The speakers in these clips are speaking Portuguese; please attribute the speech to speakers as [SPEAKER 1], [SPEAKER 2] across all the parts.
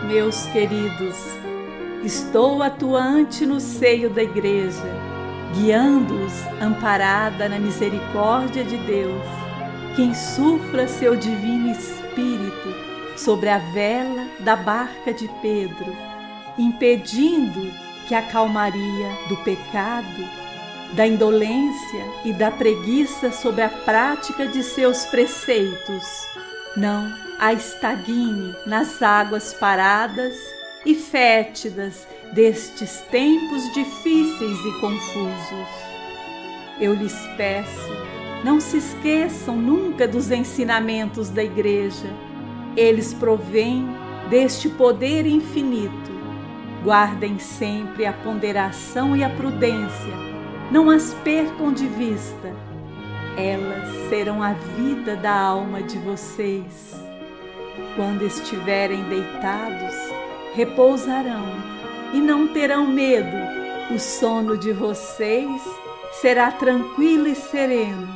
[SPEAKER 1] Meus queridos, estou atuante no seio da Igreja, guiando-os amparada na misericórdia de Deus, que insufla seu divino Espírito sobre a vela da barca de Pedro, impedindo que a calmaria do pecado, da indolência e da preguiça sobre a prática de seus preceitos não a estagne nas águas paradas e fétidas destes tempos difíceis e confusos. Eu lhes peço, não se esqueçam nunca dos ensinamentos da Igreja. Eles provêm deste poder infinito. Guardem sempre a ponderação e a prudência, não as percam de vista. Elas serão a vida da alma de vocês. Quando estiverem deitados, repousarão e não terão medo. O sono de vocês será tranquilo e sereno.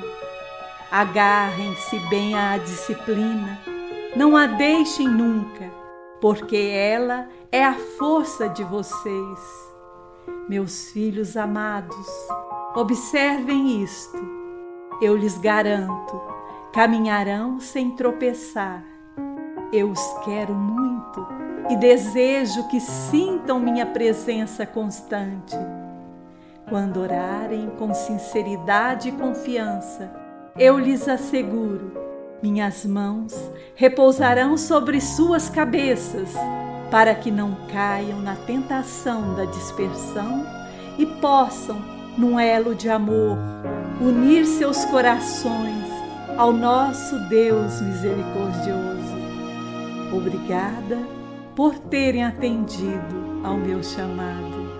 [SPEAKER 1] Agarrem-se bem à disciplina, não a deixem nunca, porque ela é a força de vocês. Meus filhos amados, observem isto. Eu lhes garanto, caminharão sem tropeçar. Eu os quero muito e desejo que sintam minha presença constante. Quando orarem com sinceridade e confiança, eu lhes asseguro, minhas mãos repousarão sobre suas cabeças, para que não caiam na tentação da dispersão e possam, num elo de amor, unir seus corações ao nosso Deus misericordioso. Obrigada por terem atendido ao meu chamado.